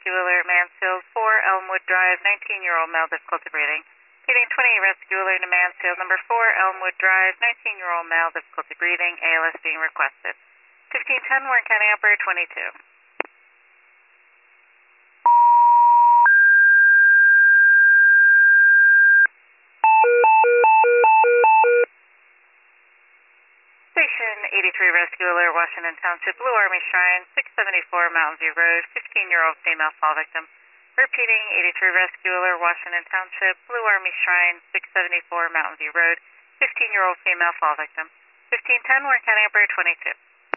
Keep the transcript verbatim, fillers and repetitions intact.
Rescue Alert Mansfield, four Elmwood Drive, nineteen-year-old male, difficulty breathing. Heating twenty, Rescue Alert to Mansfield, number four Elmwood Drive, nineteen-year-old male, difficulty breathing, A L S being requested. fifteen ten, Warren County Operator twenty-two. Station eighty-three Rescue Alert, Washington Township, Blue Army Shrine, six seventy-four Mountain View Road, fifteen-year-old female fall victim. Repeating, eighty-three Rescue Alert, Washington Township, Blue Army Shrine, six seventy-four Mountain View Road, fifteen-year-old female fall victim. fifteen ten, Warren County Operator twenty-two.